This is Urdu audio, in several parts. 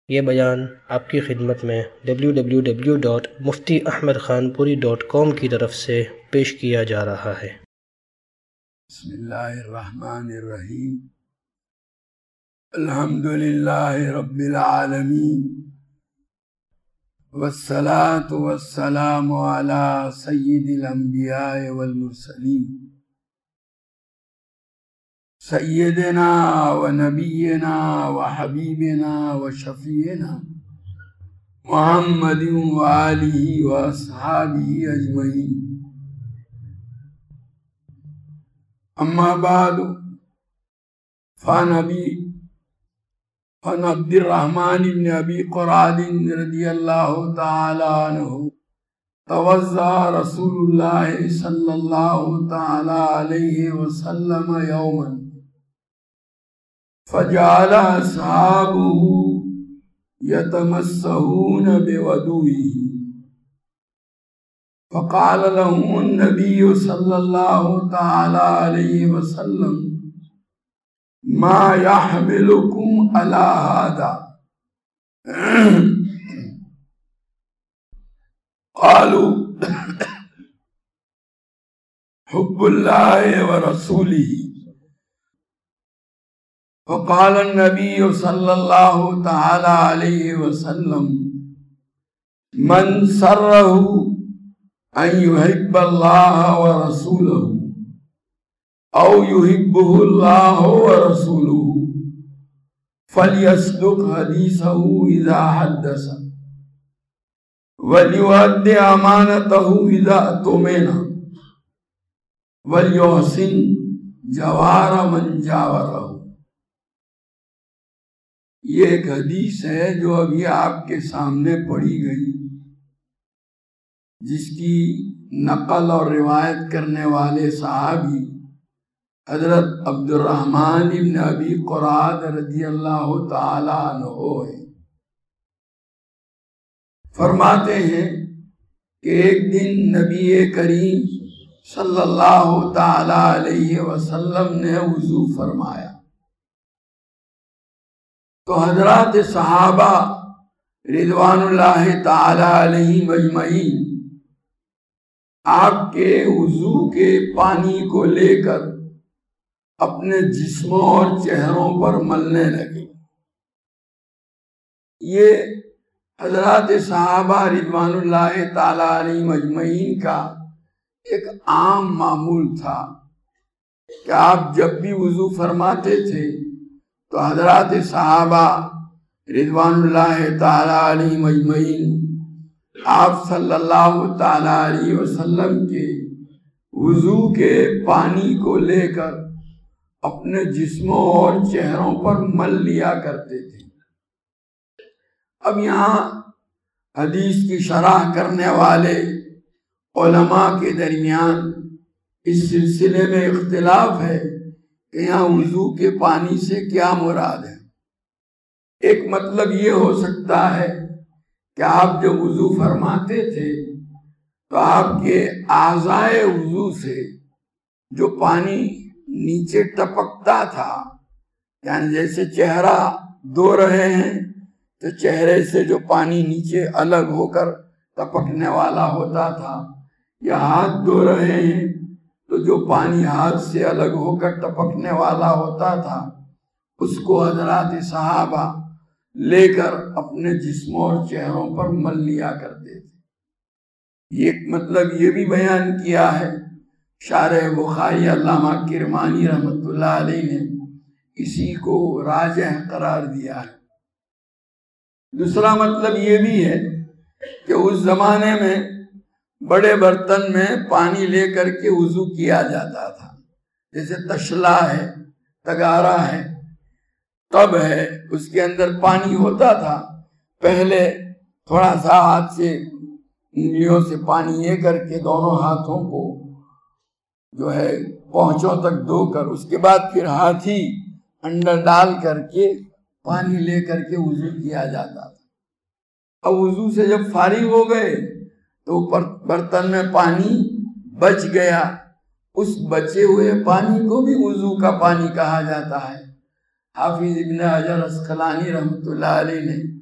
یہ بیان آپ کی خدمت میں www.muftiahmedkhanpuri.com کی طرف سے پیش کیا جا رہا ہے۔ بسم اللہ الرحمن الرحیم۔ الحمدللہ رب العالمین، والصلاة والسلام علی سید الانبیاء والمرسلین، سیدنا و نبینا و حبیبنا و شفیعنا محمد و آلہ و اصحابہ اجمعین۔ اما بعد، فعن عبد الرحمن بن ابی قراد رضی اللہ تعالی عنہ توضأ رسول اللہ صلی اللہ تعالی علیہ وسلم یوما فجعل اصحابه يتمسحون بوضوئه، فقال لهم النبي صلى الله تعالى عليه وسلم ما يحملكم على هذا؟ قالوا حب الله ورسوله، فقال النبي صلى الله تعالى عليه وسلم من سره أن يحب الله ورسوله أو يحبه الله ورسوله فليصدق حديثه إذا حدث وليؤدي أمانته إذا اؤتمن وليحسن جوار من جاوره۔ یہ ایک حدیث ہے جو ابھی آپ کے سامنے پڑھی گئی، جس کی نقل اور روایت کرنے والے صحابی حضرت عبد الرحمن بن ابی قراد رضی اللہ تعالی عنہ ہیں۔ فرماتے ہیں کہ ایک دن نبی کریم صلی اللہ تعالی علیہ وسلم نے وضو فرمایا تو حضرات صحابہ رضوان اللہ تعالی علیہم اجمعین آپ کے وضو کے پانی کو لے کر اپنے جسموں اور چہروں پر ملنے لگے۔ یہ حضرات صحابہ رضوان اللہ تعالی علیہم اجمعین کا ایک عام معمول تھا کہ آپ جب بھی وضو فرماتے تھے تو حضرات صحابہ رضوان اللہ تعالی علیہم اجمعین آپ صلی اللہ تعالی علیہ وسلم کے وضو کے پانی کو لے کر اپنے جسموں اور چہروں پر مل لیا کرتے تھے۔ اب یہاں حدیث کی شرح کرنے والے علماء کے درمیان اس سلسلے میں اختلاف ہے کہ یہاں وضو کے پانی سے کیا مراد ہے۔ ایک مطلب یہ ہو سکتا ہے کہ آپ جب وضو فرماتے تھے تو آپ کے اعضائے وضو سے جو پانی نیچے ٹپکتا تھا، یعنی جیسے چہرہ دھو رہے ہیں تو چہرے سے جو پانی نیچے الگ ہو کر ٹپکنے والا ہوتا تھا، یا ہاتھ دھو رہے ہیں تو جو پانی ہاتھ سے الگ ہو کر ٹپکنے والا ہوتا تھا، اس کو حضرات صحابہ لے کر اپنے جسموں اور چہروں پر مل لیا کرتے تھے۔ یہ مطلب یہ بھی بیان کیا ہے شارح بخاری علامہ کرمانی رحمۃ اللہ علیہ نے، اسی کو راجح قرار دیا ہے۔ دوسرا مطلب یہ بھی ہے کہ اس زمانے میں بڑے برتن میں پانی لے کر کے وضو کیا جاتا تھا، جیسے تشلا ہے، تگارا ہے، تب ہے، اس کے اندر پانی ہوتا تھا۔ پہلے تھوڑا سا ہاتھ سے انگلیوں سے پانی لے کر کے دونوں ہاتھوں کو جو ہے پہنچوں تک دھو کر، اس کے بعد پھر ہاتھ ہی اندر ڈال کر کے پانی لے کر کے وضو کیا جاتا تھا۔ اب وضو سے جب فارغ ہو گئے تو برتن میں پانی بچ گیا، اس بچے ہوئے پانی کو بھی وضو کا پانی کہا جاتا ہے۔ حافظ ابن حجر عسقلانی رحمۃ اللہ علیہ نے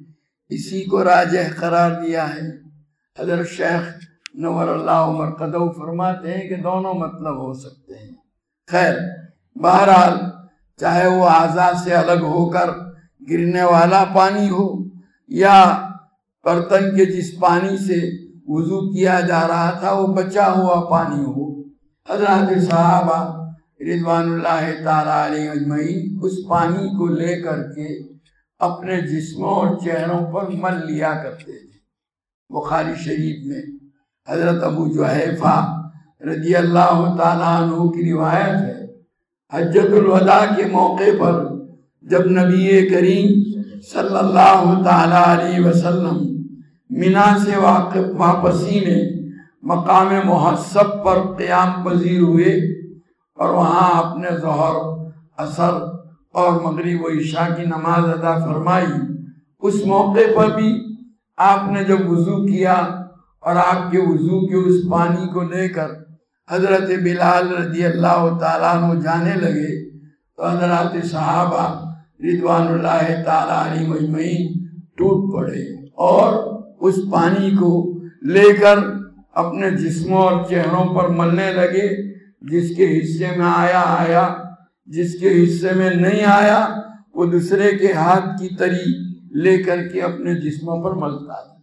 اسی کو راجح قرار دیا ہے۔ حضرت شیخ نور اللہ مرقدہ فرماتے ہیں کہ دونوں مطلب ہو سکتے ہیں۔ خیر، بہرحال چاہے وہ اعضاء سے الگ ہو کر گرنے والا پانی ہو یا برتن کے جس پانی سے وضو کیا جا رہا تھا وہ بچا ہوا پانی ہو، حضرات صحابہ رضوان اللہ تعالیٰ علیہ اجمعین اس پانی کو لے کر کے اپنے جسموں اور چہروں پر مل لیا کرتے تھے۔ بخاری شریف میں حضرت ابو جحیفہ رضی اللہ تعالیٰ عنہ کی روایت ہے، حجۃ الوداع کے موقع پر جب نبی کریم صلی اللہ تعالیٰ علیہ وسلم مینا سے واپسی میں مقام محسب پر قیام پذیر ہوئے اور وہاں اپنے ظہر، عصر اور مغرب و عشاء کی نماز ادا فرمائی، اس موقع پر بھی آپ نے جب وضو کیا اور آپ کے وضو کے اس پانی کو لے کر حضرت بلال رضی اللہ تعالیٰ عنہ جانے لگے تو حضرات صحابہ رضوان اللہ تعالیٰ علیہ اجمعین ٹوٹ پڑے اور اس پانی کو لے کر اپنے جسموں اور چہروں پر ملنے لگے۔ جس کے حصے میں آیا، جس کے حصے میں نہیں آیا وہ دوسرے کے ہاتھ کی تری لے کر کے اپنے جسموں پر ملتا تھا۔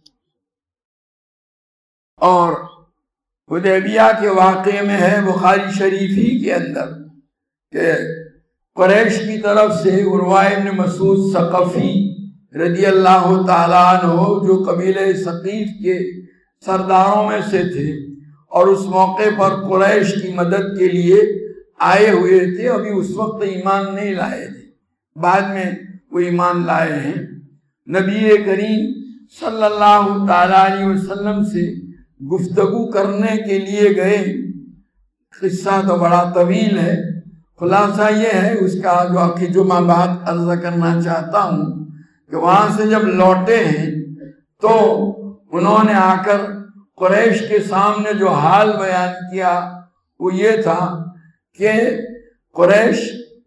اور حدیبیہ کے واقعے میں ہے بخاری شریف ہی کے اندر کہ قریش کی طرف سے عروہ بن مسعود ثقفی رضی اللہ تعالیٰ عنہ جو قبیلہ ثقیف کے سرداروں میں سے تھے اور اس موقع پر قریش کی مدد کے لیے آئے ہوئے تھے، ابھی اس وقت ایمان نہیں لائے تھے، بعد میں وہ ایمان لائے ہیں۔ نبی کریم صلی اللہ تعالیٰ علیہ وسلم سے گفتگو کرنے کے لیے گئے۔ قصہ تو بڑا طویل ہے، خلاصہ یہ ہے اس کا جو میں بات عرض کرنا چاہتا ہوں کہ وہاں سے جب لوٹے ہیں تو انہوں نے آ کر قریش کے سامنے جو حال بیان کیا وہ یہ تھا کہ قریش،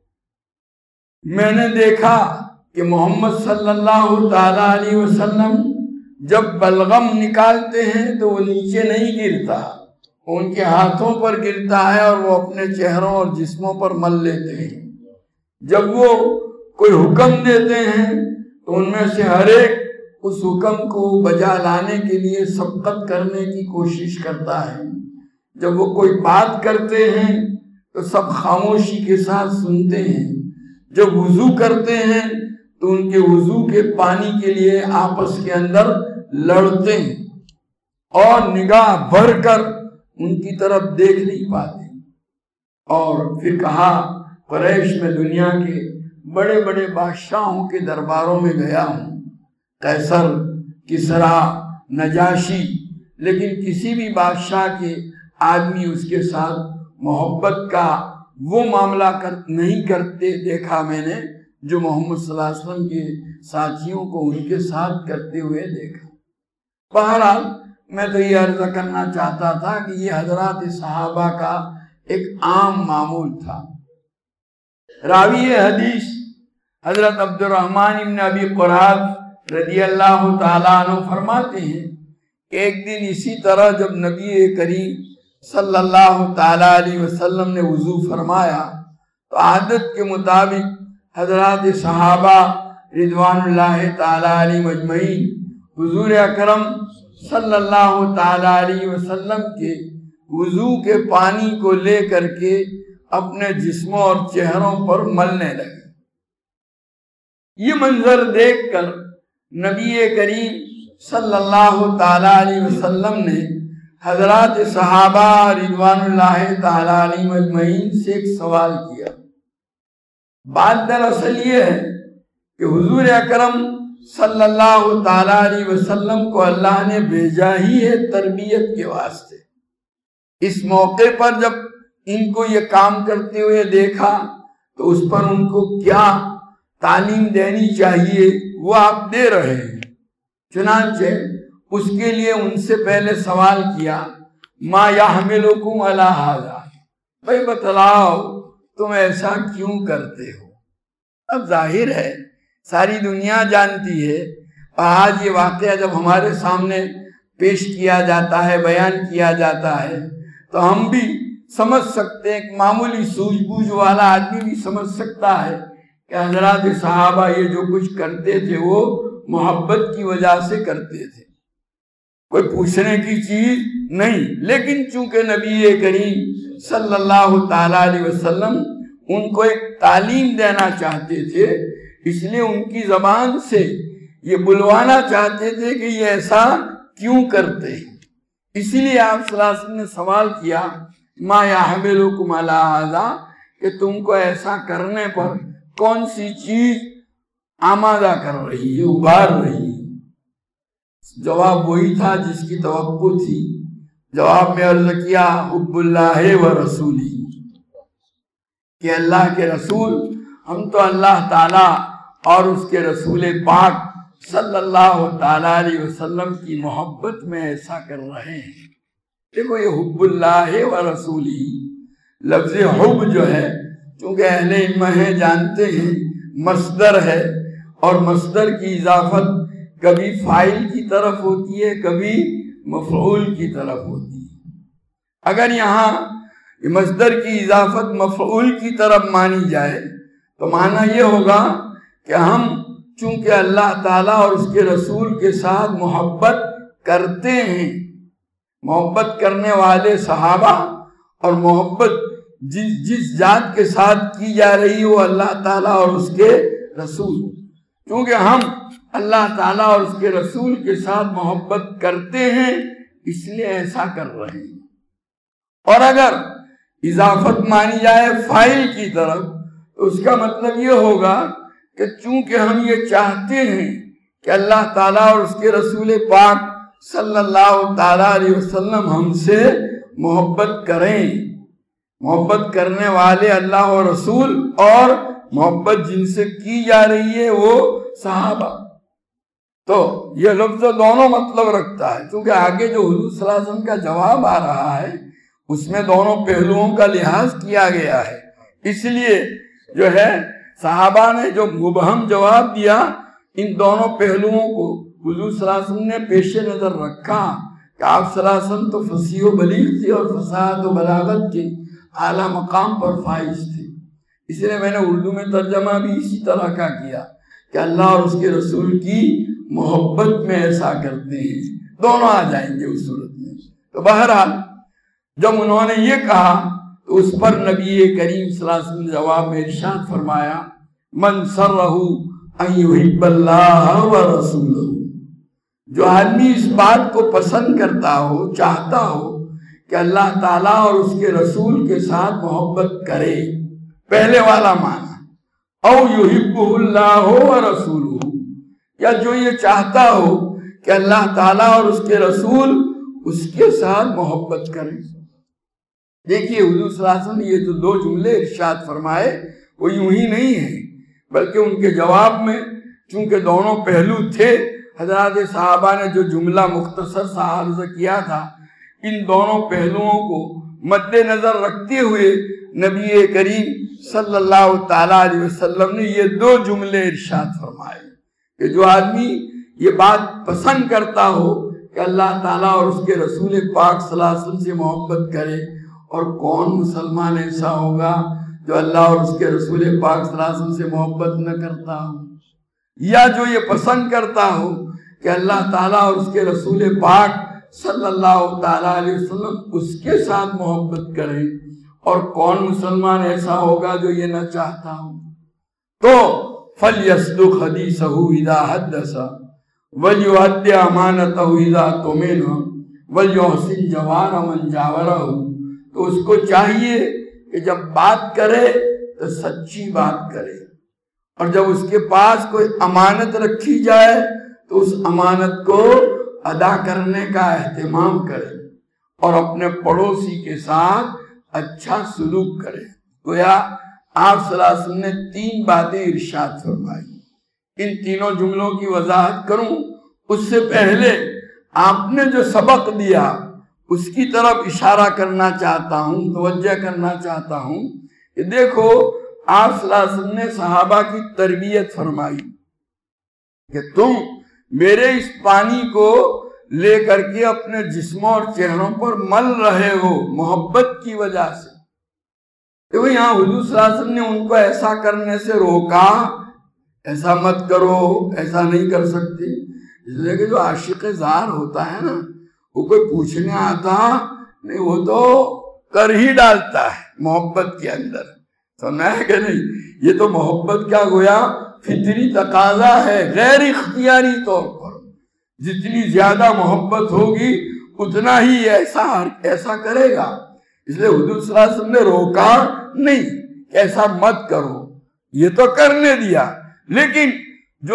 میں نے دیکھا کہ محمد صلی اللہ تعالیٰ علیہ وسلم جب بلغم نکالتے ہیں تو وہ نیچے نہیں گرتا، ان کے ہاتھوں پر گرتا ہے اور وہ اپنے چہروں اور جسموں پر مل لیتے ہیں۔ جب وہ کوئی حکم دیتے ہیں تو ان میں سے ہر ایک اس حکم کو بجا لانے کے لیے سبقت کرنے کی کوشش کرتا ہے۔ جب وہ کوئی بات کرتے ہیں تو سب خاموشی کے ساتھ سنتے ہیں۔ جب وضو کرتے ہیں تو ان کے وضو کے پانی کے لیے آپس کے اندر لڑتے ہیں اور نگاہ بھر کر ان کی طرف دیکھ نہیں پاتے۔ اور پھر کہا، قریش میں دنیا کے بڑے بڑے بادشاہوں کے درباروں میں گیا ہوں، قیصر، کسریٰ، نجاشی، لیکن کسی بھی بادشاہ کے آدمی اس کے ساتھ محبت کا وہ معاملہ نہیں کرتے دیکھا میں نے جو محمد صلی اللہ علیہ وسلم کے ساتھیوں کو ان کے ساتھ کرتے ہوئے دیکھا۔ بہرحال میں تو یہ عرض کرنا چاہتا تھا کہ یہ حضرات صحابہ کا ایک عام معمول تھا۔ راوی حدیث حضرت عبد الرحمن بن ابی قراد رضی اللہ تعالیٰ عنہ فرماتے ہیں کہ ایک دن اسی طرح جب نبی کریم صلی اللہ تعالیٰ علیہ وسلم نے وضو فرمایا تو عادت کے مطابق حضرات صحابہ رضوان اللہ تعالیٰ علیہ مجمعین حضور اکرم صلی اللہ تعالیٰ علیہ وسلم کے وضو کے پانی کو لے کر کے اپنے جسموں اور چہروں پر ملنے لگے۔ یہ منظر دیکھ کر نبی کریم صلی اللہ تعالیٰ علیہ وسلم نے حضرات صحابہ رضوان اللہ تعالیٰ علیہ مجمعین سے ایک سوال کیا۔ بات دراصل یہ ہے کہ حضور اکرم صلی اللہ تعالیٰ علیہ وسلم کو اللہ نے بھیجا ہی ہے تربیت کے واسطے۔ اس موقع پر جب ان کو یہ کام کرتے ہوئے دیکھا تو اس پر ان کو کیا تعلیم دینی چاہیے وہ آپ دے رہے ہیں۔ چنانچہ اس کے لیے ان سے پہلے سوال کیا، ما یحملکم علی ھذا، بھائی بتلاؤ تم ایسا کیوں کرتے ہو؟ اب ظاہر ہے ساری دنیا جانتی ہے اور آج یہ واقعہ جب ہمارے سامنے پیش کیا جاتا ہے، بیان کیا جاتا ہے، تو ہم بھی سمجھ سکتے ہیں، ایک معمولی سوجھ بوجھ والا آدمی بھی سمجھ سکتا ہے کہ حضرات صحابہ یہ جو کچھ کرتے تھے وہ محبت کی وجہ سے کرتے تھے، کوئی پوچھنے کی چیز نہیں۔ لیکن چونکہ نبی کریم صلی اللہ تعالیٰ علیہ وسلم ان کو ایک تعلیم دینا چاہتے تھے، اس لیے ان کی زبان سے یہ بلوانا چاہتے تھے کہ یہ ایسا کیوں کرتے ہیں۔ اسی لیے آپ صلی اللہ علیہ وسلم نے سوال کیا، ما یحملکم علی ھذا، کہ تم کو ایسا کرنے پر کون سی چیز آمادہ کر رہی ہے، ابھار رہی ہے؟ جواب وہی تھا جس کی توقع تھی۔ جواب میں عرض کیا، حب اللہ و رسولی، کہ اللہ کے رسول، ہم تو اللہ تعالیٰ اور اس کے رسول پاک صلی اللہ تعالیٰ علیہ وسلم کی محبت میں ایسا کر رہے ہیں۔ دیکھو یہ حب اللہ و رسولی لفظ حب جو ہے، چونکہ اہل علم ہیں جانتے ہیں مصدر ہے، اور مصدر کی اضافت کبھی فاعل کی طرف ہوتی ہے، کبھی مفعول کی طرف ہوتی ہے۔ اگر یہاں مصدر کی اضافت مفعول کی طرف مانی جائے تو معنی یہ ہوگا کہ ہم چونکہ اللہ تعالیٰ اور اس کے رسول کے ساتھ محبت کرتے ہیں، محبت کرنے والے صحابہ، اور محبت جس ذات کے ساتھ کی جا رہی ہے وہ اللہ تعالیٰ اور اس کے رسول، چونکہ ہم اللہ تعالیٰ اور اس کے رسول کے ساتھ محبت کرتے ہیں اس لیے ایسا کر رہے ہیں۔ اور اگر اضافت مانی جائے فاعل کی طرف تو اس کا مطلب یہ ہوگا کہ چونکہ ہم یہ چاہتے ہیں کہ اللہ تعالیٰ اور اس کے رسول پاک صلی اللہ تعالیٰ علیہ وسلم ہم سے محبت کریں، محبت کرنے والے اللہ اور رسول، اور محبت جن سے کی جا رہی ہے وہ صحابہ، تو یہ لفظ دونوں مطلب رکھتا ہے۔ کیونکہ آگے جو حضور صلی اللہ علیہ وسلم کا جواب آ رہا ہے اس میں دونوں پہلوؤں کا لحاظ کیا گیا ہے، اس لیے جو ہے صحابہ نے جو مبہم جواب دیا، ان دونوں پہلوؤں کو حضور صلی اللہ علیہ وسلم نے پیش نظر رکھا کہ آپ صلی اللہ علیہ وسلم تو فصیح و بلیغ تھے اور فصاحت و بلاغت کے اعلیٰ مقام پر فائز تھے، اس لیے میں نے اردو میں ترجمہ بھی اسی طرح کا کیا کہ اللہ اور اس کے رسول کی محبت میں ایسا کرتے ہیں، دونوں آ جائیں گے اس صورت میں۔ تو بہرحال جب انہوں نے یہ کہا تو اس پر نبی کریم صلی اللہ علیہ وسلم نے جواب میں ارشاد فرمایا، من سرہ ان یحب اللہ و رسولہ، جو آدمی اس بات کو پسند کرتا ہو، چاہتا ہو کہ اللہ تعالیٰ اور اس کے رسول کے ساتھ محبت کرے، پہلے والا معنی، او یحبہ اللہ و رسولہ، یا جو یہ چاہتا ہو کہ اللہ تعالیٰ اور اس کے رسول اس کے ساتھ محبت کریں۔ دیکھیے حضور صلی اللہ علیہ وسلم نے یہ جو دو جملے ارشاد فرمائے وہ یوں ہی نہیں ہیں، بلکہ ان کے جواب میں چونکہ دونوں پہلو تھے، حضرات صحابہ نے جو جملہ مختصر سا عرض کیا تھا، ان دونوں پہلوؤں کو مد نظر رکھتے ہوئے نبی کریم صلی اللہ تعالیٰ علیہ وسلم نے یہ دو جملے ارشاد فرمائے کہ جو آدمی یہ بات پسند کرتا ہو کہ اللہ تعالیٰ اور اس کے رسول پاک صلی اللہ علیہ وسلم سے محبت کرے، اور کون مسلمان ایسا ہوگا جو اللہ اور اس کے رسول پاک صلی اللہ علیہ وسلم سے محبت نہ کرتا ہو، یا جو یہ پسند کرتا ہو کہ اللہ تعالیٰ اور اس کے رسول پاک صلی اللہ تعالیٰ علیہ وسلم اس کے ساتھ محبت کرے، اور کون مسلمان ایسا ہوگا جو یہ نہ چاہتا ہو۔ تو فَلْيَصْدُقْ حَدِيثَهُ إِذَا حَدَّثَ وَلْيُؤَدِّ أَمَانَتَهُ إِذَا اؤْتُمِنَ وَلْيُحْسِنْ جَوَارَ مَنْ جَاوَرَهُ، تو اس کو چاہیے کہ جب بات کرے تو سچی بات کرے، اور جب اس کے پاس کوئی امانت رکھی جائے تو اس امانت کو ادا کرنے کا اہتمام کرے، اور اپنے پڑوسی کے ساتھ اچھا سلوک کرے۔ گویا آپ صلی اللہ علیہ وسلم نے تین باتیں ارشاد فرمائی۔ ان تینوں جملوں کی وضاحت کروں اس سے پہلے آپ نے جو سبق دیا اس کی طرف اشارہ کرنا چاہتا ہوں، توجہ کرنا چاہتا ہوں کہ دیکھو آپ صلی اللہ علیہ وسلم نے صحابہ کی تربیت فرمائی کہ تم میرے اس پانی کو لے کر کے اپنے جسموں اور چہروں پر مل رہے ہو محبت کی وجہ سے. تو یہاں حضور صلی اللہ علیہ وسلم نے ان کو ایسا کرنے سے روکا، ایسا مت کرو، ایسا نہیں کر سکتے. اس لیے کہ جو عاشق زار ہوتا ہے نا، وہ کوئی پوچھنے آتا نہیں، وہ تو کر ہی ڈالتا ہے محبت کے اندر. سمجھا ہے کہ نہیں؟ یہ تو محبت کا گویا فطری تقاضا ہے، غیر اختیاری طور پر. جتنی زیادہ محبت ہوگی اتنا ہی ایسا کرے گا. اس لیے حضور صلی اللہ علیہ وسلم نے روکا نہیں کہ ایسا مت کرو، یہ تو کرنے دیا. لیکن جو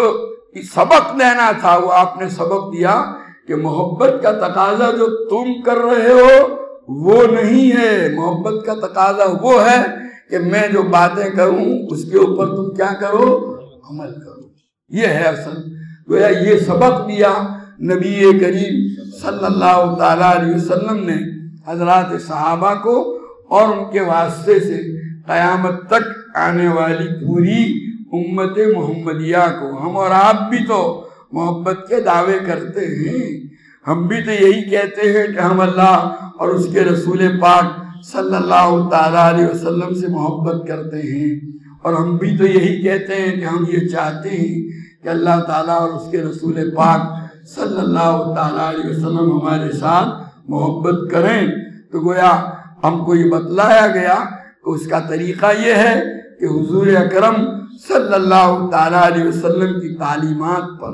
سبق دینا تھا وہ آپ نے سبق دیا کہ محبت کا تقاضا جو تم کر رہے ہو وہ نہیں ہے. محبت کا تقاضا وہ ہے کہ میں جو باتیں کروں اس کے اوپر تم کیا کرو؟ عمل کرو. یہ ہے اصل. گویا یہ سبق دیا نبی کریم صلی اللہ تعالیٰ علیہ وسلم نے حضرات صحابہ کو، اور ان کے واسطے سے قیامت تک آنے والی پوری امت محمدیہ کو. ہم اور آپ بھی تو محبت کے دعوے کرتے ہیں، ہم بھی تو یہی کہتے ہیں کہ ہم اللہ اور اس کے رسول پاک صلی اللہ تعالیٰ علیہ وسلم سے محبت کرتے ہیں، اور ہم بھی تو یہی کہتے ہیں کہ ہم یہ چاہتے ہیں کہ اللہ تعالیٰ اور اس کے رسول پاک صلی اللہ تعالیٰ علیہ وسلم ہمارے ساتھ محبت کریں. تو گویا ہم کو یہ بتلایا گیا کہ اس کا طریقہ یہ ہے کہ حضور اکرم صلی اللہ تعالیٰ علیہ وسلم کی تعلیمات پر،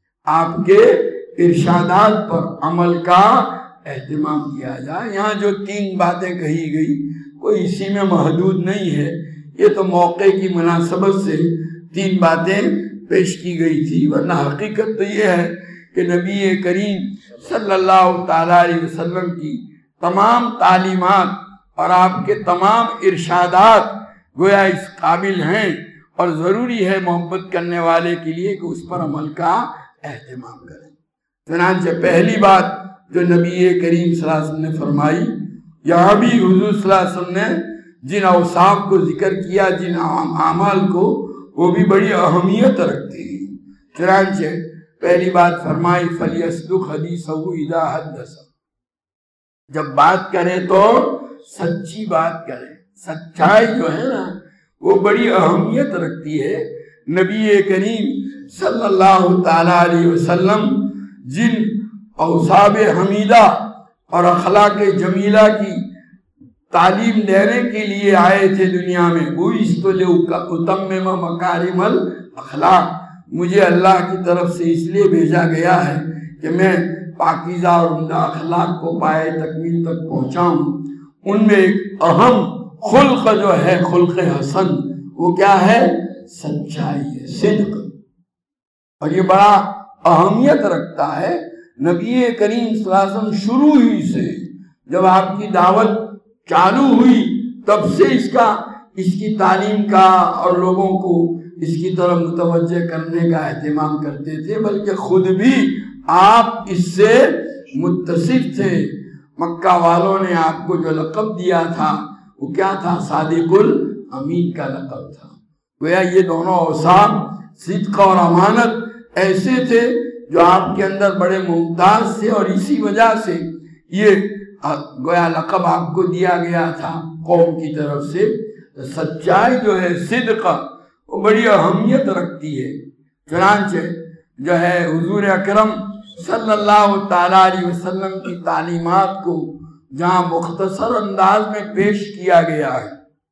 آپ کے ارشادات پر عمل کا اہتمام کیا جائے. یہاں جو 3 باتیں کہی گئی کوئی اسی میں محدود نہیں ہے، یہ تو موقع کی مناسبت سے 3 باتیں پیش کی گئی تھی، ورنہ حقیقت تو یہ ہے کہ نبی کریم صلی اللہ تعالیٰ علیہ وسلم کی تمام تعلیمات اور آپ کے تمام ارشادات گویا اس قابل ہیں، اور ضروری ہے محبت کرنے والے کے لیے کہ اس پر عمل کا اہتمام کریں. چنانچہ پہلی بات جو نبی کریم صلی اللہ علیہ وسلم نے فرمائی، یہاں بھی حضور صلی اللہ علیہ وسلم نے جن اوصاف کو ذکر کیا، جن اعمال کو، وہ بھی بڑی اہمیت رکھتے ہیں. چنانچہ پہلی بات فرمائی فَلْيَصْدُقْ حَدِيثَهُ إِذَا حَدَّثَ، جب بات کریں تو سچی بات کریں. سچائی جو ہے نا وہ بڑی اہمیت رکھتی ہے. نبی کریم صلی اللہ تعالیٰ علیہ وسلم جن اوصاف حمیدہ اور اخلاق جمیلہ کی تعلیم دینے کے لیے آئے تھے دنیا میں، بُعِثْتُ لِأُتَمِّمَ مَكَارِمَ الْأَخْلَاقِ، مجھے اللہ کی طرف سے اس لیے بھیجا گیا ہے کہ میں پاکیزہ اور عمدہ اخلاق کو پائے تکمیل تک پہنچاؤں. ان میں ایک اہم خلق جو ہے خلق حسن، وہ کیا ہے؟ سچائی ہے، صدق. اور یہ بڑا اہمیت رکھتا ہے. نبی کریم صلی اللہ علیہ وسلم شروع ہی سے جب آپ کی دعوت چالو ہوئی تب سے اس کی تعلیم کا اور لوگوں کو اس کی طرف متوجہ کرنے کا اہتمام کرتے تھے، بلکہ خود بھی آپ اس سے متصف تھے. مکہ والوں نے آپ کو جو لقب دیا تھا وہ کیا تھا؟ صادق الامین کا لقب تھا. گویا یہ دونوں اوصاف صدق اور امانت ایسے تھے جو آپ کے اندر بڑے ممتاز تھے، اور اسی وجہ سے یہ گویا لقب آپ کو دیا گیا تھا قوم کی طرف سے. سچائی جو ہے، صدق، وہ بڑی اہمیت رکھتی ہے. چنانچہ جو ہے حضور اکرم صلی اللہ تعالیٰ علیہ وسلم کی تعلیمات کو جہاں مختصر انداز میں پیش کیا گیا ہے،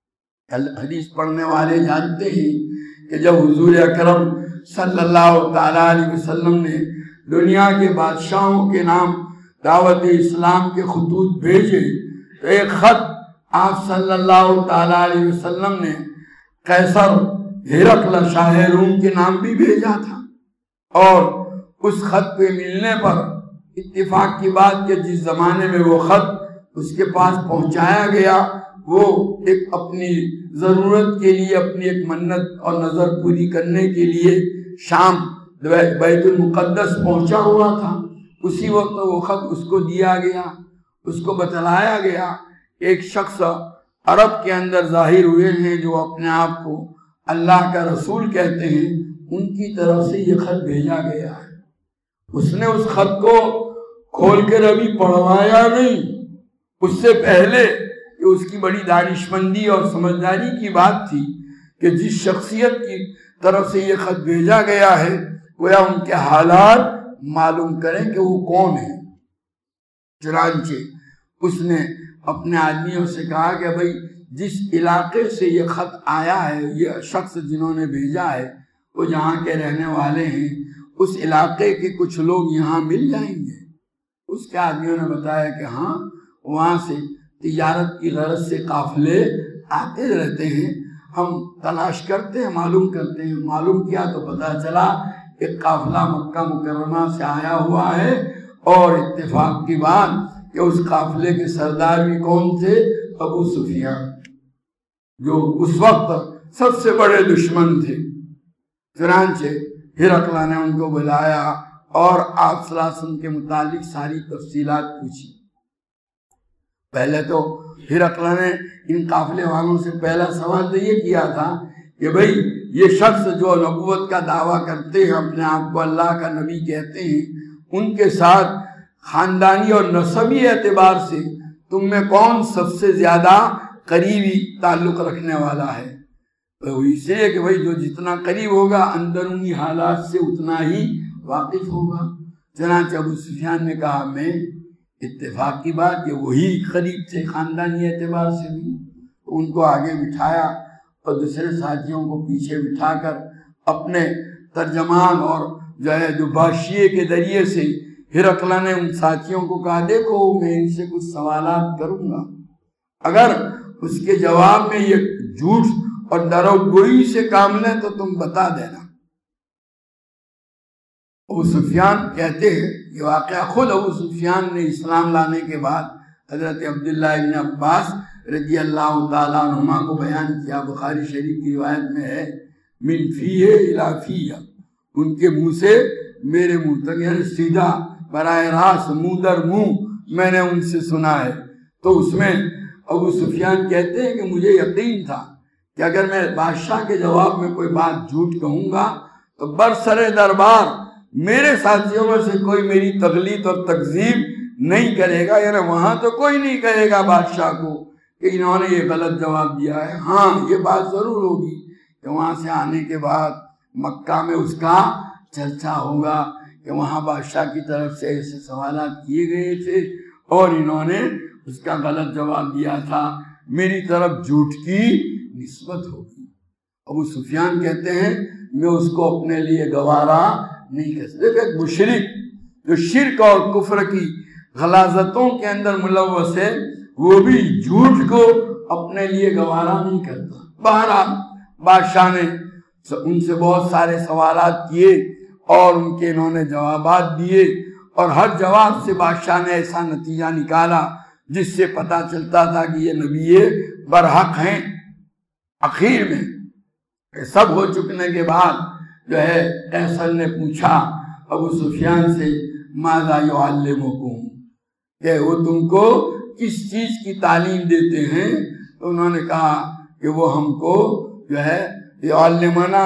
حدیث پڑھنے والے جانتے ہیں کہ جب حضور اکرم صلی اللہ تعالیٰ علیہ وسلم نے دنیا کے بادشاہوں کے نام دعوت اسلام کے خطوط بھیجے تو ایک خط آپ صلی اللہ تعالیٰ علیہ وسلم نے قیصر ہرقل شاہ روم کے نام بھی بھیجا تھا. اور اس خط پہ ملنے پر اتفاق کی بات کہ جس زمانے میں وہ خط اس کے پاس پہنچایا گیا وہ ایک اپنی ضرورت کے لیے، اپنی ایک منت اور نظر پوری کرنے کے لیے شام بیت المقدس پہنچا ہوا تھا. اسی وقت وہ خط اس کو دیا گیا، اس کو بتلایا گیا ایک شخص عرب کے اندر ظاہر ہوئے ہیں جو اپنے آپ کو اللہ کا رسول کہتے ہیں، ان کی طرف سے یہ خط بھیجا گیا ہے. اس نے اس خط کو کھول کر ابھی پڑھوایا نہیں، اس سے پہلے کہ اس کی بڑی دانشمندی اور سمجھداری کی بات تھی کہ جس شخصیت کی طرف سے یہ خط بھیجا گیا ہے گویا ان کے حالات معلوم کریں کہ وہ کون ہے۔ چنانچہ اس نے اپنے آدمیوں سے کہا کہ بھئی جس علاقے سے یہ خط آیا ہے، یہ شخص جنہوں نے بھیجا ہے وہ جہاں کے رہنے والے ہیں، اس علاقے کے کچھ لوگ یہاں مل جائیں گے۔ اس کے آدمیوں نے بتایا کہ ہاں، وہاں سے تجارت کی غرض سے قافلے آتے رہتے ہیں، ہم تلاش کرتے ہیں، معلوم کرتے ہیں۔ معلوم کیا تو پتہ چلا ایک قافلہ مکہ مکرمہ سے آیا ہوا ہے، اور اتفاق کی بات کہ اس قافلے کے سردار بھی کون تھے؟ ابو سفیان، جو اس وقت سب سے بڑے دشمن تھے۔ چنانچہ ہرقل نے ان کو بلایا اور آپ صلی اللہ علیہ وسلم کے متعلق ساری تفصیلات پوچھی۔ پہلے تو ہرقل نے ان قافلے والوں سے پہلا سوال تو یہ کیا تھا کہ بھئی یہ شخص جو نبوت کا دعویٰ کرتے ہیں، اپنے آپ کو اللہ کا نبی کہتے ہیں، ان کے ساتھ خاندانی اور نسبی اعتبار سے تم میں کون سب سے زیادہ قریبی تعلق رکھنے والا ہے؟ تو اس لیے کہ بھئی جو جتنا قریب ہوگا اندرونی حالات سے اتنا ہی واقف ہوگا۔ چنانچہ ابو سفیان نے کہا میں، اتفاق کی بات کہ وہی قریب تھے خاندانی اعتبار سے بھی۔ ان کو آگے بٹھایا اور دوسرے ساتھیوں کو پیچھے بٹھا کر اپنے ترجمان اور جو باشیے کے ذریعے سے ہرقل نے ان ساتھیوں کو کہا دیکھو میں ان سے کچھ سوالات کروں گا، اگر اس کے جواب میں یہ جھوٹ اور درو گوئی سے کام لیں تو تم بتا دینا۔ ابو سفیان کہتے ہیں یہ واقعہ خود ابو سفیان نے اسلام لانے کے بعد حضرت عبداللہ ابن عباس رضی اللہ تعالیٰ عنہما کو بیان کیا۔ بخاری شریف کی روایت میں ہے من فیہ الی فیہ، ان کے منہ سے میرے منہ تک، یعنی سیدھا براہ راست منہ در منہ میں نے ان سے سنا ہے۔ تو اس میں ابو سفیان کہتے ہیں کہ مجھے یقین تھا کہ اگر میں بادشاہ کے جواب میں کوئی بات جھوٹ کہوں گا تو برسر دربار میرے ساتھیوں میں سے کوئی میری تغلیط اور تکذیب نہیں کرے گا، یعنی وہاں تو کوئی نہیں کہے گا بادشاہ کو کہ انہوں نے یہ غلط جواب دیا ہے۔ ہاں یہ بات ضرور ہوگی کہ وہاں سے آنے کے بعد مکہ میں اس کا چرچا ہوگا کہ وہاں بادشاہ کی طرف سے ایسے سوالات کیے گئے تھے اور انہوں نے اس کا غلط جواب دیا تھا، میری طرف جھوٹ کی نسبت ہوگی۔ ابو سفیان کہتے ہیں میں اس کو اپنے لیے گوارا نہیں کر سکتا۔ ایک مشرک جو شرک اور کفر کی غلاظتوں کے اندر ملوث ہے وہ بھی جھوٹ کو اپنے لیے گوارا نہیں کرتا۔ بہرحال بادشاہ نے ان سے بہت سارے سوالات کیے اور ان کے انہوں نے جوابات دیے، اور ہر جواب سے بادشاہ نے ایسا نتیجہ نکالا جس سے پتہ چلتا تھا کہ یہ نبی برحق ہیں۔ آخر میں سب ہو چکنے کے بعد جو ہے قیصر نے پوچھا ابو سفیان سے ماذا یعلمکم، کہ وہ تم کو کس چیز کی تعلیم دیتے ہیں؟ تو انہوں نے کہا کہ وہ ہم کو جو ہے یعلمنا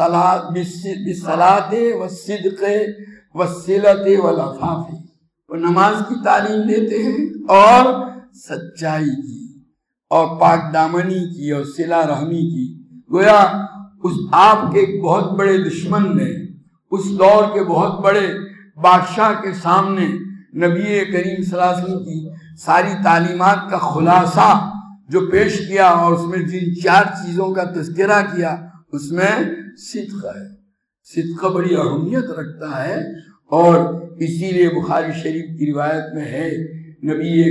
بالصلاۃ والصدق والصلۃ والعفاف، وہ نماز کی تعلیم دیتے ہیں اور سچائی کی اور پاک دامنی کی اور صلہ رحمی کی۔ گویا اس آپ کے ایک بہت بڑے دشمن نے اس دور کے بہت بڑے بادشاہ کے سامنے نبی کریم صلی اللہ علیہ وسلم کی ساری تعلیمات کا خلاصہ جو پیش کیا، اور اس میں جن 4 چیزوں کا تذکرہ کیا اس میں صدق ہے۔ صدق بڑی اہمیت رکھتا ہے، اور اسی لیے بخاری شریف کی روایت میں ہے نبی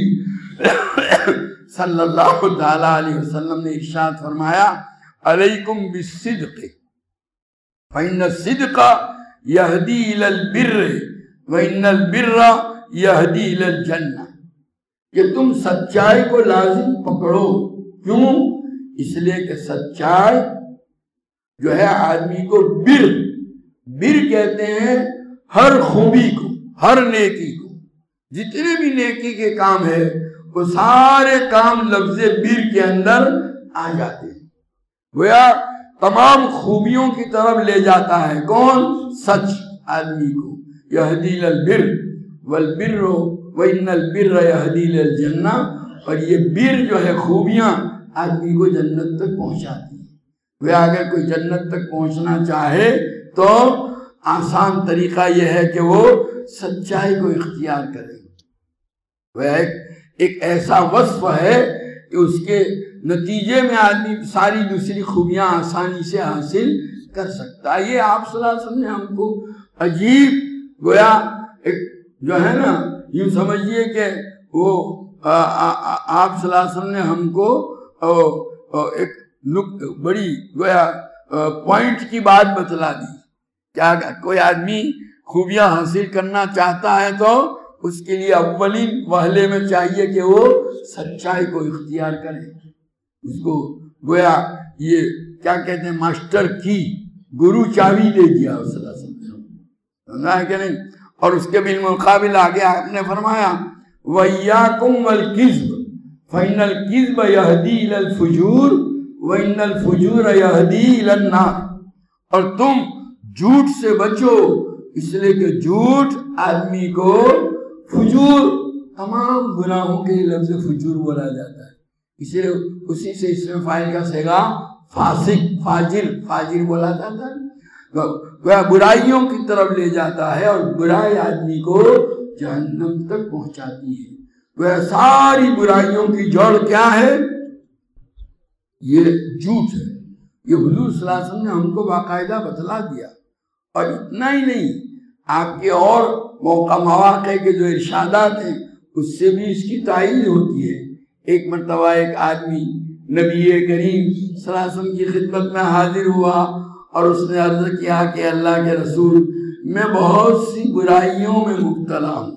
کریم صلی اللہ تعالیٰ علیہ وسلم نے ارشاد فرمایا علیکم بالصدق فإن الصدق یہدی الی البر وإن البر یہدی الی الجنہ، کہ تم سچائی کو لازم پکڑو۔ کیوں؟ اس لیے کہ سچائی جو ہے آدمی کو بر کہتے ہیں ہر خوبی کو، ہر نیکی کو، جتنے بھی نیکی کے کام ہے وہ سارے کام لفظ بر کے اندر آ جاتے ہیں۔ گویا تمام خوبیوں کی طرف لے جاتا ہے کون؟ سچ۔ آدمی کو، یہدی للبر والبر وان البر یہدی للجنہ، اور یہ بر جو ہے خوبیاں آدمی کو جنت تک پہنچاتی ہیں۔ وہ اگر کوئی جنت تک پہنچنا چاہے تو آسان طریقہ یہ ہے کہ وہ سچائی کو اختیار کرے۔ وہ ایک ایسا وصف ہے کہ اس کے نتیجے میں آدمی ساری دوسری خوبیاں آسانی سے حاصل کر سکتا ہے۔ یہ آپ صلی اللہ علیہ وسلم نے ہم کو عجیب گویا ایک جو ہے نا، یوں سمجھیے کہ وہ آپ صلی اللہ علیہ وسلم نے ہم کو ایک بڑی گویا پوائنٹ کی بات بتلا دی۔ کیا کوئی آدمی خوبیاں حاصل کرنا چاہتا ہے تو اس کے لیے اولین وہلے میں چاہیے کہ وہ سچائی کو اختیار کرے۔ اس کو گویا یہ کیا کہتے ہیں، ماسٹر کی گرو چابی دے دیا صلی اللہ علیہ وسلم، سمجھا ہے کہ نہیں؟ اور اس کے بالمقابل آگے آپ نے فرمایا وَإِيَّاكُمْ وَالْكِذْبَ فَإِنَّ الْكِذْبَ يَهْدِي إِلَى الْفُجُورِ وَإِنَّ الْفُجُورَ يَهْدِي إِلَى النَّارِ، اور تم جھوٹ سے بچو، اس لیے کہ جھوٹ آدمی کو فجور، تمام گناہوں کے لفظ فجور بولا جاتا ہے، اس لیے اسی سے اس میں فاعل کا صیغہ فاسق، فاجر بولا جاتا ہے۔ وہ برائیوں کی طرف لے جاتا ہے اور برائی آدمی کو جہنم تک پہنچاتی ہے۔ وہ ساری برائیوں کی جڑ کیا ہے؟ یہ جھوٹ ہے۔ یہ حضور صلی اللہ علیہ وسلم نے ہم کو باقاعدہ بتلا دیا، اور اتنا ہی نہیں، آپ کے اور مواقع کے جو ارشادات ہیں اس سے بھی اس کی تائید ہوتی ہے۔ ایک مرتبہ ایک آدمی نبی کریم صلی اللہ علیہ وسلم کی خدمت میں حاضر ہوا اور اس نے عرض کیا کہ اللہ کے رسول، میں بہت سی برائیوں میں مبتلا ہوں،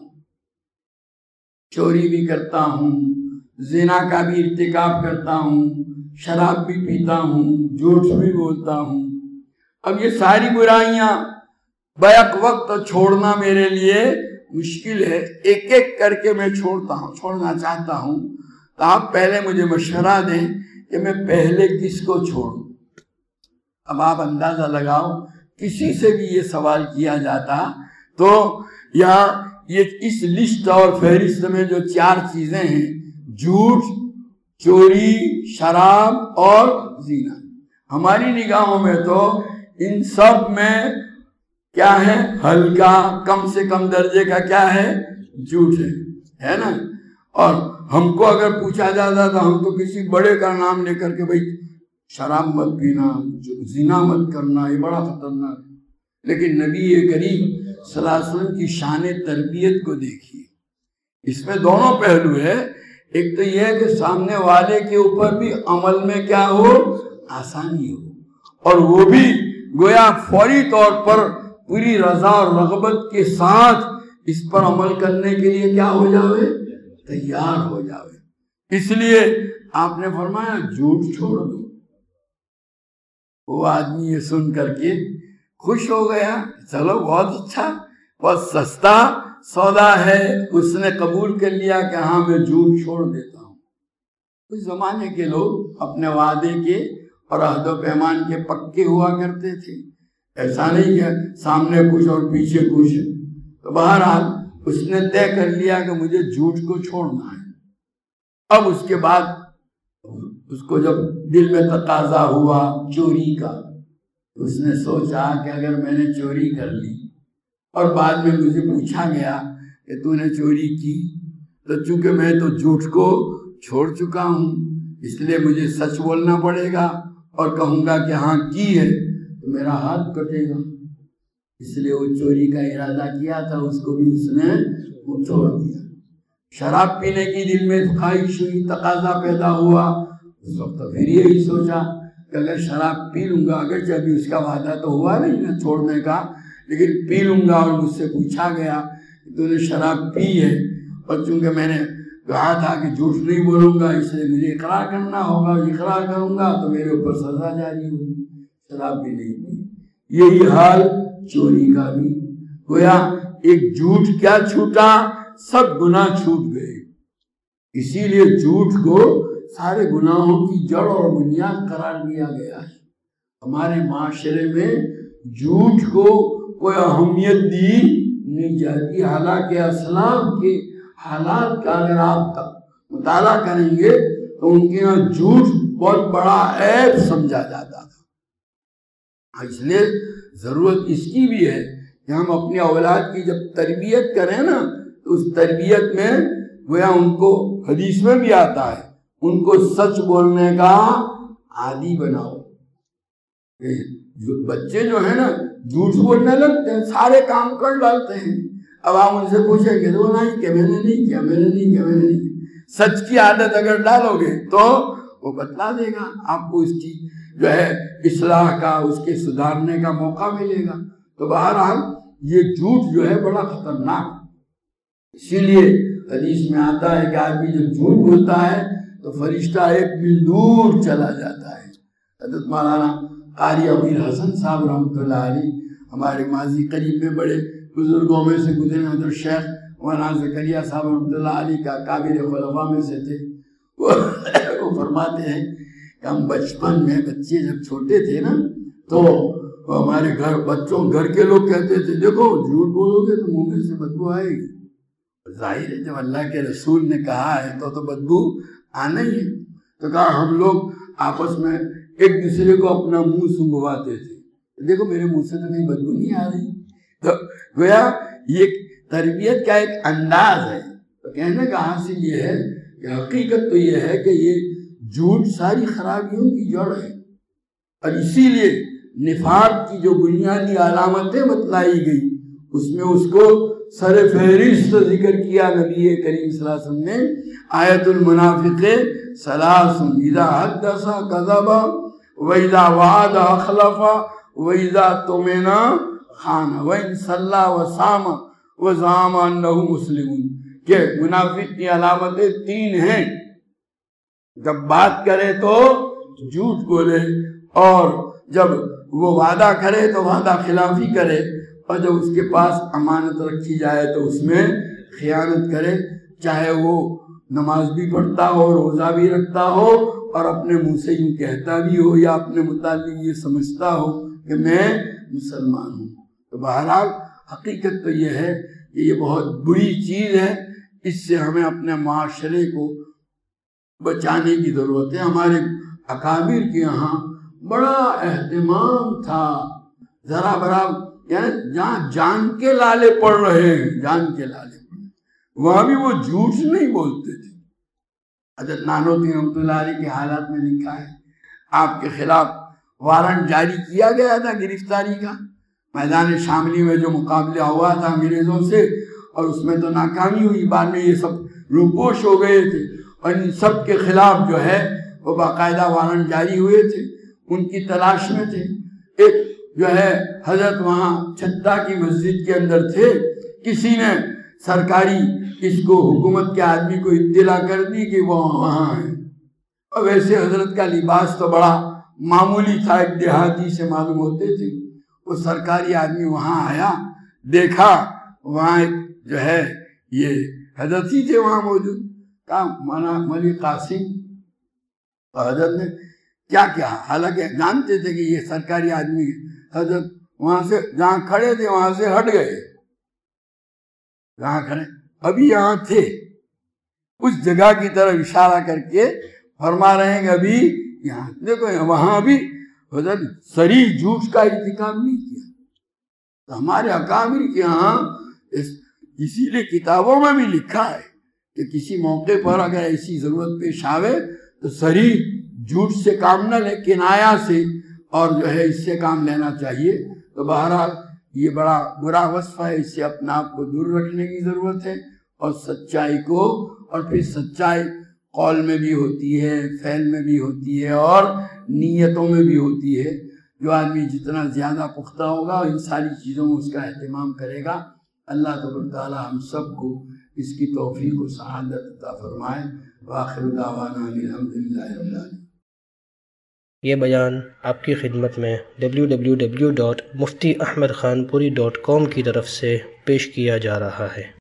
چوری بھی کرتا ہوں، زنا کا بھی ارتکاب کرتا ہوں، شراب بھی پیتا ہوں، جھوٹ بھی بولتا ہوں۔ اب یہ ساری برائیاں بیک وقت چھوڑنا میرے لیے مشکل ہے، ایک ایک کر کے میں چھوڑنا چاہتا ہوں، تو آپ پہلے مجھے مشورہ دیں کہ میں پہلے کس کو چھوڑوں۔ اب آپ اندازہ لگاؤ، کسی سے بھی یہ سوال کیا جاتا تو یہاں یہ اس لسٹ اور فہرست میں جو 4 چیزیں ہیں، جھوٹ، چوری، شراب اور زنا، ہماری نگاہوں میں تو ان سب میں کیا ہے؟ ہلکا، کم سے کم درجے کا کیا ہے؟ جھوٹ ہے نا؟ اور ہم کو اگر پوچھا جاتا تو ہم تو کسی بڑے کا نام لے کر کے بھائی شراب مت پینا، زنا مت کرنا، یہ بڑا خطرناک ہے۔ لیکن نبی کریم صلی اللہ علیہ وسلم کی شان تربیت کو دیکھیے، اس میں دونوں پہلو ہے۔ ایک تو یہ ہے کہ سامنے والے کے اوپر بھی عمل میں کیا ہو؟ آسانی ہو، اور وہ بھی گویا فوری طور پر پوری رضا اور رغبت کے ساتھ اس پر عمل کرنے کے لیے کیا ہو جاوے؟ تیار ہو جاوے۔ اس لیے آپ نے فرمایا جھوٹ چھوڑ دو۔ وہ آدمی یہ سن کر کے خوش ہو گیا، چلو بہت اچھا، بہت سستا سودا ہے، اس نے قبول کر لیا کہ ہاں میں جھوٹ چھوڑ دیتا ہوں۔ اس زمانے کے لوگ اپنے وعدے کے اور عہد و پیمان کے پکے ہوا کرتے تھے، ایسا نہیں کہ سامنے کچھ اور پیچھے کچھ۔ تو بہرحال اس نے طے کر لیا کہ مجھے جھوٹ کو چھوڑنا ہے۔ اب اس کے بعد اس کو جب دل میں تقاضا ہوا چوری کا، اس نے سوچا کہ اگر میں نے چوری کر لی اور بعد میں مجھے پوچھا گیا کہ تو نے چوری کی، تو چونکہ میں تو جھوٹ کو چھوڑ چکا ہوں، اس لیے مجھے سچ بولنا پڑے گا اور کہوں گا کہ ہاں کی ہے، تو میرا ہاتھ کٹے گا۔ اس لیے وہ چوری کا ارادہ کیا تھا، اس کو بھی اس نے چھوڑ دیا۔ شراب پینے کی دل میں خواہش ہوئی، تقاضا پیدا ہوا، اس وقت پھر یہی سوچا کہ اگر شراب پی لوں گا، اگرچہ ابھی اس کا وعدہ تو ہوا نہیں نا چھوڑنے کا، لیکن پی لوں گا اور مجھ سے پوچھا گیا کہ تو نے شراب پی ہے، اور چونکہ میں نے کہا تھا کہ جھوٹ نہیں بولوں گا، اس لیے مجھے اقرار کرنا ہوگا، اقرار کروں گا تو میرے اوپر سزا جاری ہوگی، شراب بھی نہیں پی۔ یہی حال چوری کا بھی گویا، ایک جھوٹ کیا چھوٹا، سب گناہ چھوٹ گئے۔ اسی لیے جھوٹ کو سارے گناہوں کی جڑ اور بنیاد قرار دیا گیا ہے۔ ہمارے معاشرے میں جھوٹ کو کوئی اہمیت دی نہیں جاتی. حالانکہ اسلام کے حالات کا اگر آپ مطالعہ کریں گے تو ان کے یہاں جھوٹ بہت بڑا عیب سمجھا جاتا تھا. اس لیے ضرورت اس کی بھی ہے کہ ہم اپنی اولاد کی جب تربیت کریں نا تو اس تربیت میں گویا ان کو حدیث میں بھی آتا ہے ان کو سچ بولنے کا عادی بناؤ. بچے جو ہیں نا جھوٹ بولنے لگتے ہیں, سارے کام کر ڈالتے ہیں. اب آپ ان سے پوچھیں گے تو نہیں کہ میں نے نہیں کیا, میں نے نہیں کیا, میں نے نہیں کیا. سچ کی عادت اگر ڈالو گے تو وہ بتلا دے گا آپ کو, اس کی جو ہے اصلاح کا, اس کے سدھارنے کا موقع ملے گا. تو بہرحال یہ جھوٹ جو ہے بڑا خطرناک. اسی لیے حدیث میں آتا ہے کہ آدمی جب جھوٹ بولتا ہے تو فرشتہ ایک میل دور چلا جاتا ہے. حضرت مولانا قاری امیر حسن صاحب رحمۃ اللہ علیہ ہمارے ماضی قریب میں بڑے بزرگوں میں سے گزرے حضرت شیخ مولانا زکریا صاحب رحمۃ اللہ علیہ کا کابر خلفاء میں سے تھے. وہ فرماتے ہیں کہ ہم بچپن میں بچے جب چھوٹے تھے نا تو ہمارے گھر کے لوگ کہتے تھے دیکھو جھوٹ بولو گے تو منہ میں سے بدبو آئے گی. ظاہر ہے جب اللہ کے رسول نے کہا ہے تو بدبو آنا ہی ہے. تو کہا ہم لوگ آپس میں ایک دوسرے کو اپنا منہ سنگواتے تھے, دیکھو میرے منہ سے تو کہیں بدبو نہیں آ رہی. تو گویا یہ تربیت کا ایک انداز ہے. تو کہنے کا حاصل یہ ہے کہ حقیقت تو یہ ہے کہ یہ جھوٹ ساری خرابیوں کی جڑ ہے, اور اسی لیے نفاق کی جو بنیادی علامتیں بتلائی گئی اس میں اس کو سر فہرست ذکر کیا نبی کریم صلی اللہ علیہ وسلم نے. آیت المنافق ثلاث اذا حدث کذب واذا وعد اخلف واذا اؤتمن خان وان صلى وصام وزعم انه مسلم. کہ منافق کی علامتیں 3 ہیں, جب بات کرے تو جھوٹ بولے, اور جب وہ وعدہ کرے تو وعدہ خلافی کرے, اور جب اس کے پاس امانت رکھی جائے تو اس میں خیانت کرے, چاہے وہ نماز بھی پڑھتا ہو, روزہ بھی رکھتا ہو, اور اپنے منہ سے یوں کہتا بھی ہو یا اپنے متعلق یہ سمجھتا ہو کہ میں مسلمان ہوں. تو بہرحال حقیقت تو یہ ہے کہ یہ بہت بری چیز ہے, اس سے ہمیں اپنے معاشرے کو بچانے کی ضرورت ہے. ہمارے اکابر کے یہاں بڑا اہتمام تھا, ذرا برابر یعنی جہاں جان کے لالے پڑ رہے ہیں, جان کے لالے پڑ رہے ہیں, وہاں بھی وہ جھوٹ نہیں بولتے تھے. حضرت نانوتوی رحمۃ اللہ علیہ کے حالات میں لکھا ہے آپ کے خلاف وارنٹ جاری کیا گیا تھا گرفتاری کا. میدان شاملی میں جو مقابلہ ہوا تھا انگریزوں سے, اور اس میں تو ناکامی ہوئی, بعد میں یہ سب روپوش ہو گئے تھے, اور ان سب کے خلاف جو ہے وہ باقاعدہ وارنٹ جاری ہوئے تھے, ان کی تلاش میں تھے. ایک جو ہے حضرت وہاں چھتا کی مسجد کے اندر تھے, کسی نے سرکاری اس کو حکومت کے آدمی کو اطلاع کر دی کہ وہ وہاں ہے, اور ویسے حضرت کا لباس تو بڑا معمولی تھا, ایک دیہاتی سے معلوم ہوتے تھے. وہ سرکاری آدمی وہاں آیا, دیکھا وہاں ایک جو ہے یہ حضرت ہی تھے وہاں موجود, کہا مولانا مولوی قاسم. حضرت نے کیا کیا, حالانکہ جانتے تھے کہ یہ سرکاری آدمی ہے. حضرت وہاں سے جہاں کھڑے تھے وہاں سے ہٹ گئے, جہاں کھڑے ابھی یہاں تھے, اس جگہ کی طرف اشارہ کر کے فرما رہے ہیں کہ ابھی یہاں دیکھو, وہاں بھی حضرت صریح جھوٹ کا ارتکاب نہیں کیا. تو ہمارے اکابر کے یہاں اسی لیے کتابوں میں بھی لکھا ہے کہ کسی موقع پر اگر ایسی ضرورت پیش آوے تو صریح جھوٹ سے کام نہ لے, کنایا سے اور جو ہے اس سے کام لینا چاہیے. تو بہرحال یہ بڑا برا وصف ہے, اس سے اپنے آپ کو دور رکھنے کی ضرورت ہے, اور سچائی کو, اور پھر سچائی قول میں بھی ہوتی ہے, فعل میں بھی ہوتی ہے, اور نیتوں میں بھی ہوتی ہے. جو آدمی جتنا زیادہ پختہ ہوگا ان ساری چیزوں میں اس کا اہتمام کرے گا. اللہ تبارک تعالی ہم سب کو اس کی توفیق و سعادت عطا فرمائے. وآخر دعوانا الحمدللہ رب العالمین. یہ بیان آپ کی خدمت میں www.muftiahmedkhanpuri.com کی طرف سے پیش کیا جا رہا ہے.